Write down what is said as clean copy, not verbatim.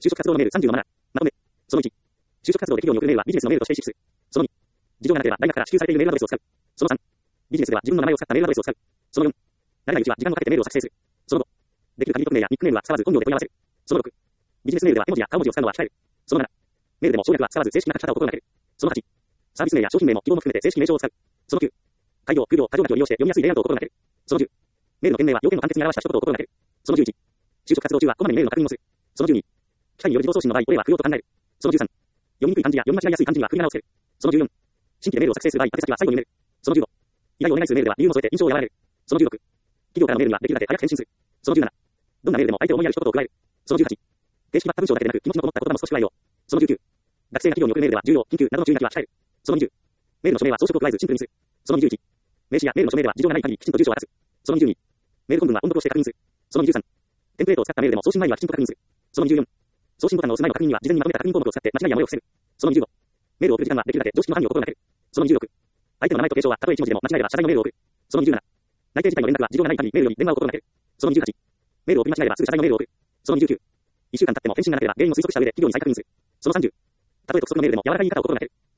就職活動のメール30のマナー。まとめ。その1。就職活動で企業に送るメールはビジネスのメールとして識す。その2。事情がなければ大学から支給されているメールアドレスを使う。その3。ビジネスでは自分の名前を使ったメールアドレスを使う。その4。慣れないうちは時間をかけてメールを作成する。その5。できる限り匿名やニックネームは使わず本名で問い合わせる。その6。ビジネスメールでは絵文字や顔文字を使うのは控える。その7。メールでも省略は使わず正式な書き方を心がける。その8。サービス名や商品名も希望も含めて正式名称を使う。その9。開業、空行、過剰書きを利用して読みやすいレイアウトを心がける。その10。メールの件名は要件を簡潔に表した一言を心がける。その11。就職活動中はこまめにメールの確認をする。その12。機械による自動送信の場合、これは不要と考える。その13。読みにくい漢字や読み間違いやすい漢字には振り仮名をつける。その14。新規でメールを作成する場合、宛先は最後に埋める。その15。依頼をお願いするメールでは理由も添えて印象を和らげる。その16。企業からのメールにはできるだけ早く返信する。その17。どんなメールでも相手を思いやる一言を加える。その18。形式化った文章だけでなく気持ちのこもった言葉も少し加えよう。その19。学生や企業に送るメールでは重要、緊急などの注意書きは控える。その20。メールの署名は装飾を加えずシンプルにする。その21。名刺やメールの署名では事情がない限りきちんと住所を渡す。その22。メール本文は音読をして確認する。その23。テンプレートを使ったメールでも送信前にはきちんと確認する。その24。送信ボタンの押す前の確認には事前にまとめた確認項目を使って間違いや漏れを防ぐ。その25。メールを送る時間はできるだけ常識の範囲を心がける。その26。相手の名前と継承はたとえ1文字でも間違えれば謝罪のメールを送る。その27。内定自体の連絡は事情がない限りメールより電話を心がける。その28。メールを送り間違えればすぐ謝罪のメールを送る。その29。1週間経っても返信がなければ原因を推測した上で企業に再確認する。その30。たとえ督促のメールでも柔らかい言い方を心がける。